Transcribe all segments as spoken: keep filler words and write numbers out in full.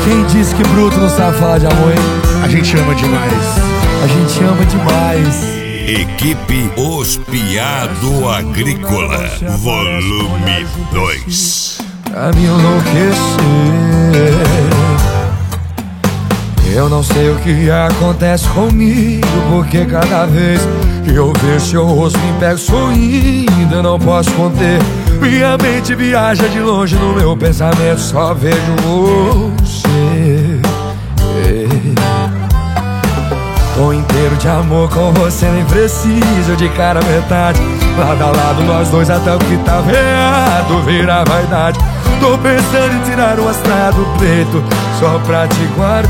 Quem disse que bruto não sabe falar de amor, hein? A gente ama demais. A gente ama demais. Equipe Os Piado Agrícola, volume dois. Pra me enlouquecer, eu não sei o que acontece comigo, porque cada vez que eu vejo seu rosto me pego sorrindo, eu não posso conter. Minha mente viaja de longe no meu pensamento, só vejo você. Tô inteiro de amor com você, nem preciso de cara metade. Lado a lado nós dois até o que tá errado vira vaidade. Tô pensando em tirar o astral do peito só pra te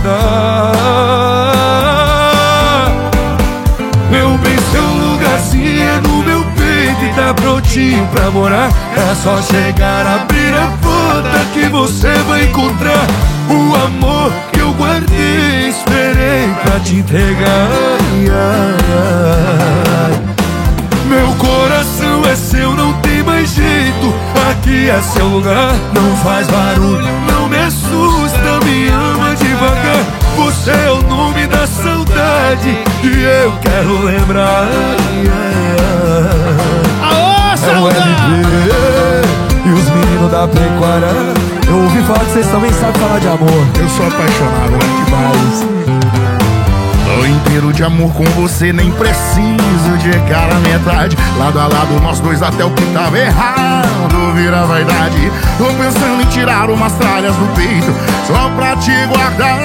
guardar. Meu bem, seu lugarzinho é no meu peito e tá prontinho pra morar. É só chegar, abrir a porta que você vai encontrar o amor que eu guardei, esperei pra te entregar. Ai, ai, ai. Meu coração é seu, não tem mais jeito. Aqui é seu lugar, não faz barulho, não me assusta, me ama devagar. Você é o nome da saudade e eu quero lembrar. Ai, ai, ai. Aô, saudade! É o L P e os meninos da pecuária. Eu ouvi falar que vocês também sabem falar de amor. Eu sou apaixonado, né? Demais. Tô inteiro de amor com você, nem preciso de cara metade. Lado a lado nós dois até o que tava errado vira vaidade. Tô pensando em tirar umas tralhas do peito só pra te guardar.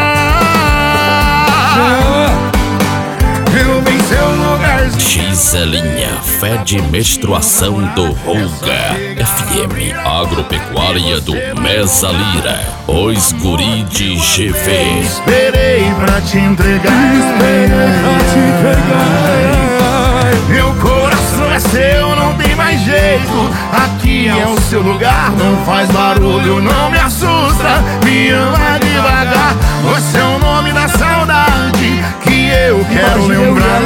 Eu bem seu lugarzinho. Giselinha, fede menstruação do Rouga. F M Agropecuária do Mesalira, Os Guri de G V. Esperei pra te entregar, esperei pra te entregar. Meu coração é seu, não tem mais jeito. Aqui é o seu lugar, não faz barulho, não me assusta, me ama devagar. Você é o nome da saudade que eu quero lembrar.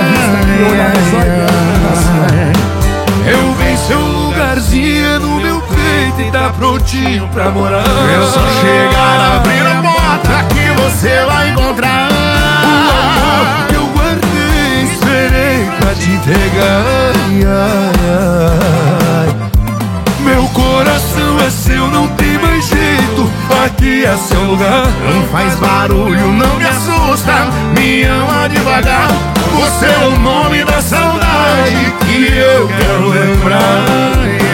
Eu venho seu lugarzinho no meu peito e tá prontinho pra morar. É só chegar, abrir a porta que você vai encontrar o amor que eu guardei, esperei pra te entregar. Ai, ai. Meu coração é seu, não tem mais jeito. Aqui é seu lugar, não faz barulho, não me assusta, me ama devagar. Você é o nome da saudade que eu quero lembrar.